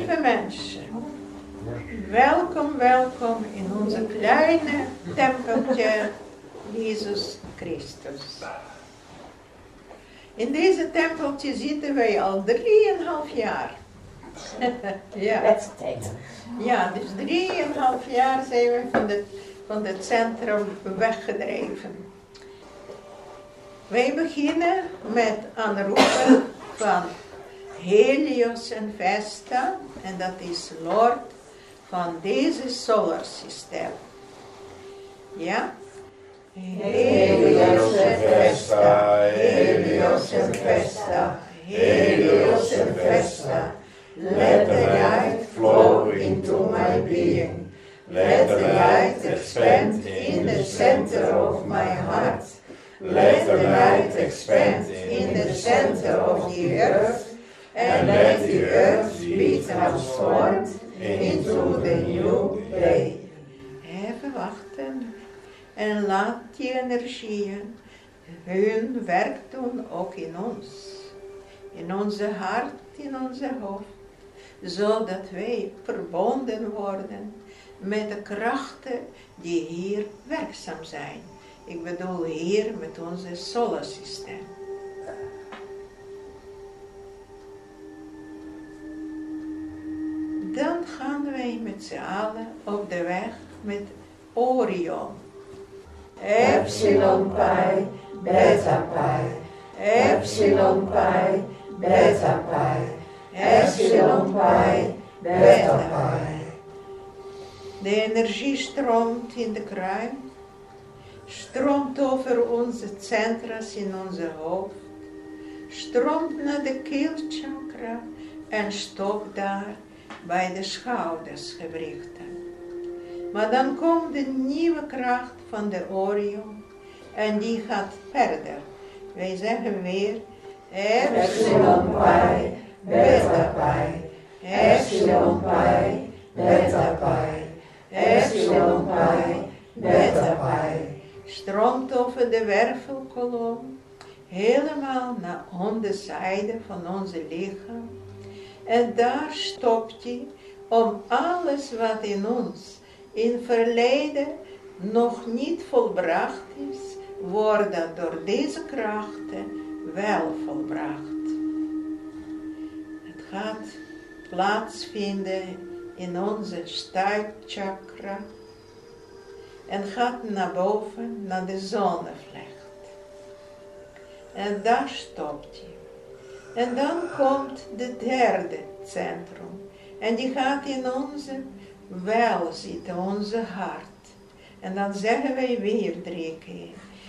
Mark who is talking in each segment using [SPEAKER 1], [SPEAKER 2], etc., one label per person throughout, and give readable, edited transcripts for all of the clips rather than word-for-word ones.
[SPEAKER 1] Lieve mensen, welkom, welkom in onze kleine tempeltje Jezus Christus. In deze tempeltje zitten wij al 3,5 jaar. Ja. Ja, dus 3,5 jaar zijn we van het centrum weggedreven. Wij beginnen met aanroepen van Helios en Vesta, en dat is Lord van deze solarsysteem. Ja? Helios en Vesta, Helios en Vesta, Helios en Vesta. Let the light flow into my being. Let the light expand in the center of my heart. Let the light expand in the center of the earth. And let the earth be transformed into the new day. Even wachten. En laat die energieën hun werk doen, ook in ons. In onze hart, in onze hoofd. Zodat wij verbonden worden met de krachten die hier werkzaam zijn. Ik bedoel hier met onze solarsysteem. Dan gaan wij met z'n allen op de weg met Orion. Epsilon Pi, Beta Pi, Epsilon Pi, Beta Pi, Epsilon Pi, Beta Pi. De energie stroomt in de kruin, stroomt over onze centra's in onze hoofd, stroomt naar de keelchakra en stopt daar bij de schoudersgewrichten. Maar dan komt de nieuwe kracht van de Orion en die gaat verder. Wij zeggen weer Epsilon Pi, Beta Pi, Epsilon Pi, Beta Pi, Epsilon Pi, Beta Pi. Stroomt over de wervelkolom, helemaal naar onderzijde van onze lichaam. En daar stopt hij om alles wat in ons in verleden nog niet volbracht is, worden door deze krachten wel volbracht. Het gaat plaatsvinden in onze stuipchakra en gaat naar boven, naar de zonnevlecht. En daar stopt hij. En dan komt de derde centrum. En die gaat in onze wel zitten, onze hart. En dan zeggen wij weer 3 keer.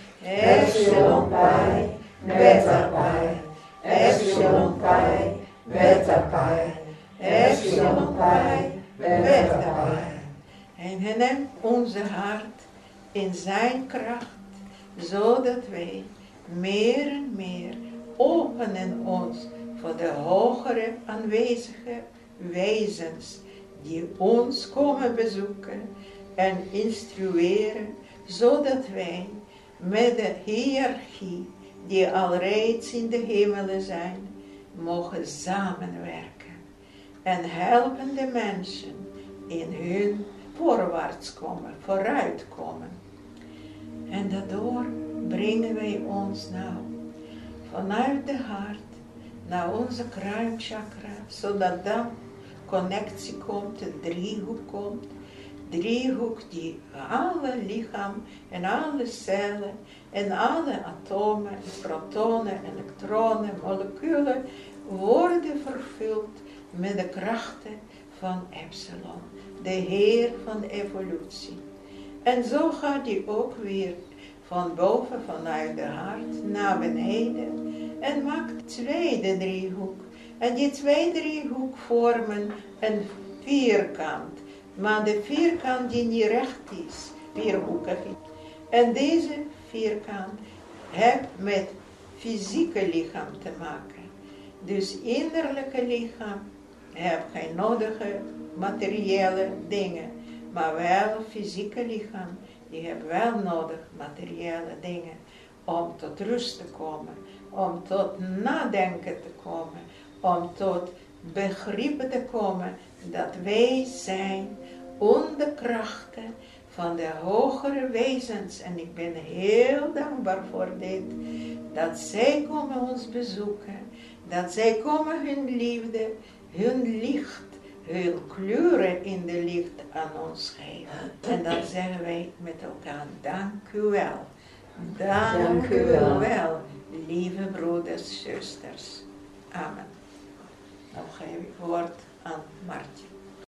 [SPEAKER 1] Epsilon Pi, Beta Pi, Epsilon Pi, Beta Pi, Epsilon Pi, Beta Pi. En hij neemt onze hart in zijn kracht, zodat wij meer en meer openen ons voor de hogere aanwezige wezens die ons komen bezoeken en instrueren, zodat wij met de hiërarchie die al reeds in de hemelen zijn, mogen samenwerken en helpen de mensen in hun voorwaarts komen, vooruitkomen. En daardoor brengen wij ons nou vanuit de hart naar onze kruinchakra, zodat dan connectie komt, een driehoek komt. Driehoek die alle lichaam en alle cellen en alle atomen, protonen, elektronen, moleculen worden vervuld met de krachten van Epsilon, de Heer van de evolutie. En zo gaat die ook weer van boven, vanuit de hart, naar beneden en maakt een tweede driehoek. En die twee driehoek vormen een vierkant. Maar de vierkant die niet recht is, vierhoekig. En deze vierkant heeft met fysieke lichaam te maken. Dus innerlijke lichaam heeft geen nodige materiële dingen. Maar wel fysieke lichaam, die heeft wel nodig materiële dingen. Om tot rust te komen, om tot nadenken te komen, om tot begrip te komen dat wij zijn onder krachten van de hogere wezens. En ik ben heel dankbaar voor dit. Dat zij komen ons bezoeken. Dat zij komen hun liefde, hun licht, hun kleuren in de licht aan ons geven. En dan zeggen wij met elkaar, dank u wel. Dank u wel, lieve broeders, zusters. Amen. Dan geef ik woord aan Martje.